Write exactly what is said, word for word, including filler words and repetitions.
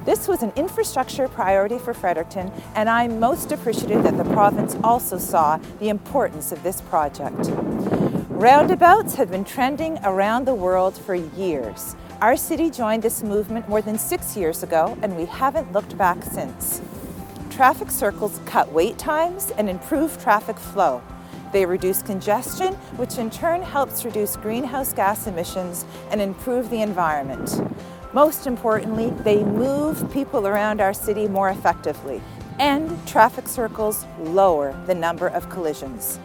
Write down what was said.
This was an infrastructure priority for Fredericton, and I'm most appreciative that the province also saw the importance of this project. Roundabouts have been trending around the world for years. Our city joined this movement more than six years ago, and we haven't looked back since. Traffic circles cut wait times and improve traffic flow. They reduce congestion, which in turn helps reduce greenhouse gas emissions and improve the environment. Most importantly, they move people around our city more effectively, and traffic circles lower the number of collisions.